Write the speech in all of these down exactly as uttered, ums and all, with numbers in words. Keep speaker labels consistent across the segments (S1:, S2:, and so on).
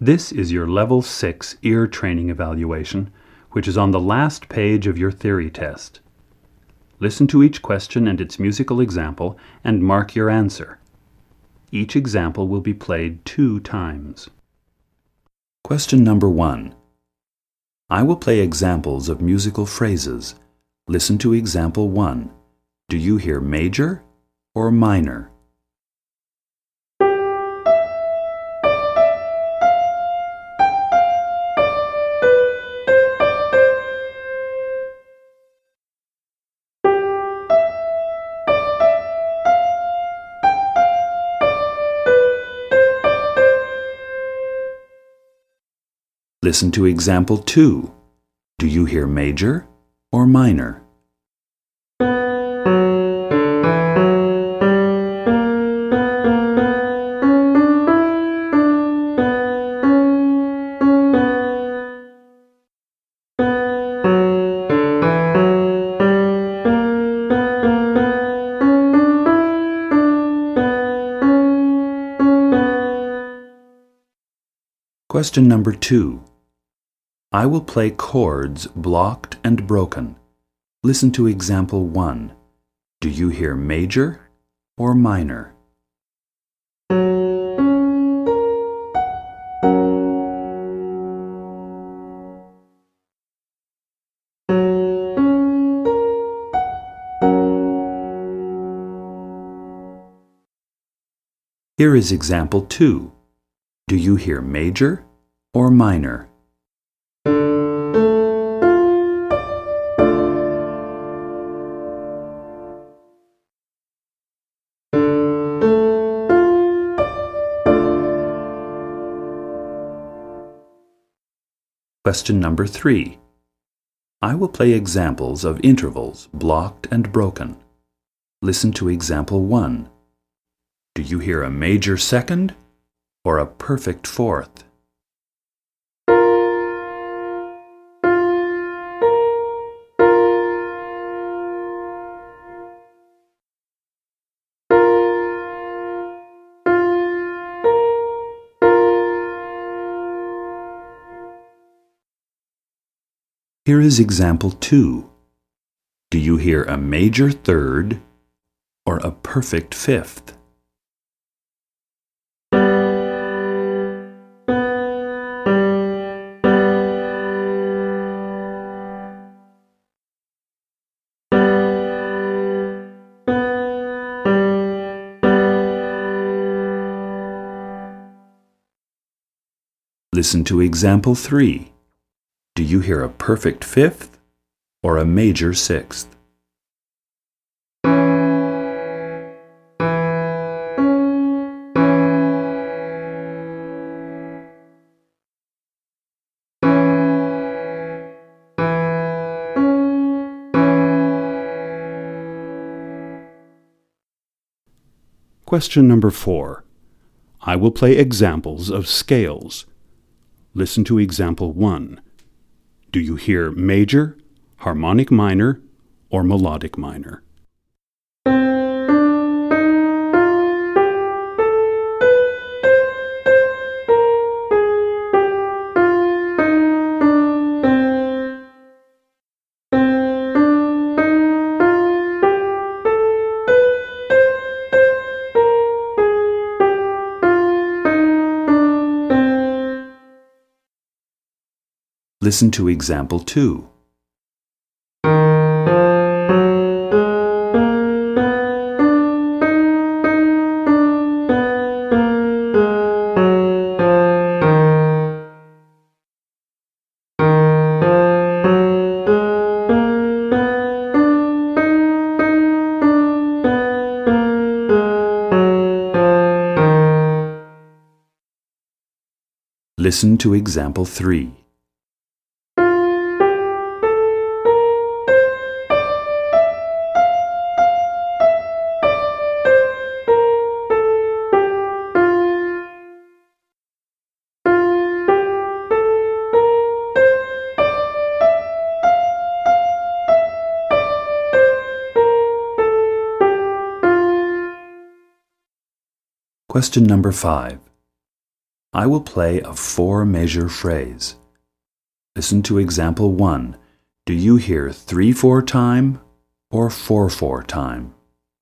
S1: This is your Level six Ear Training Evaluation, which is on the last page of your theory test. Listen to each question and its musical example and mark your answer. Each example will be played two times. Question number one. I will play examples of musical phrases. Listen to example one. Do you hear major or minor? Listen to example two. Do you hear major or minor? Question number two. I will play chords blocked and broken. Listen to example one. Do you hear major or minor? Here is example two. Do you hear major or minor? Question number three. I will play examples of intervals blocked and broken. Listen to example one. Do you hear a major second or a perfect fourth? Here is example two. Do you hear a major third or a perfect fifth? Listen to example three. Do you hear a perfect fifth or a major sixth?
S2: Question number four. I will play examples of scales. Listen to example one. Do you hear major, harmonic minor, or melodic minor?
S1: Listen to example two. Listen to example three. Question number five. I will play a four-measure phrase. Listen to example one. Do you hear three four time or four four time?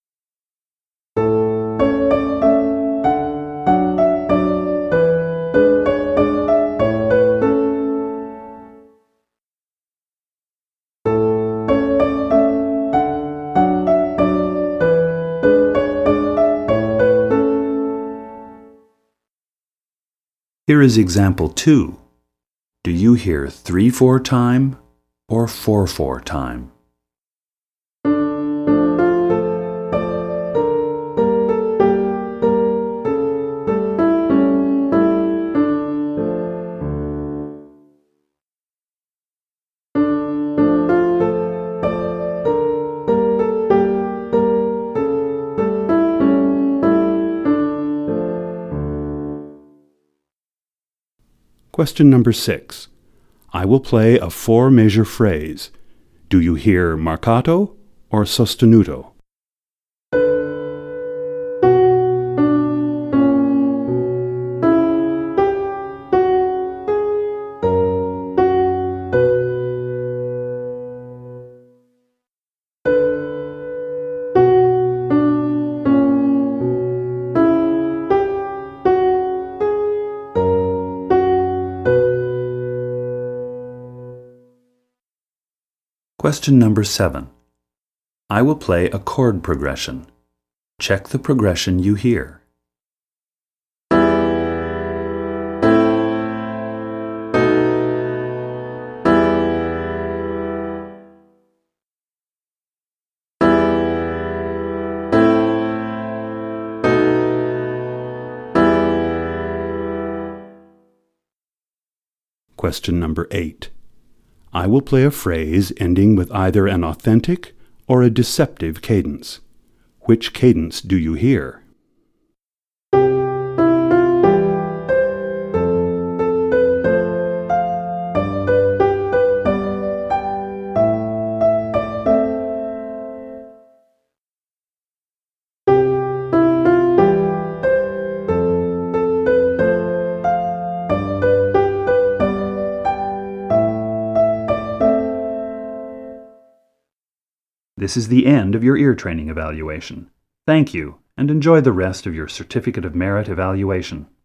S1: Here is example two. Do you hear three four time or four four time?
S2: Question number six. I will play a four-measure phrase. Do you hear marcato or sostenuto?
S1: Question number seven. I will play a chord progression. Check the progression you hear.
S2: Question number eight. I will play a phrase ending with either an authentic or a deceptive cadence. Which cadence do you hear?
S1: This is the end of your ear training evaluation. Thank you, and enjoy the rest of your Certificate of Merit evaluation.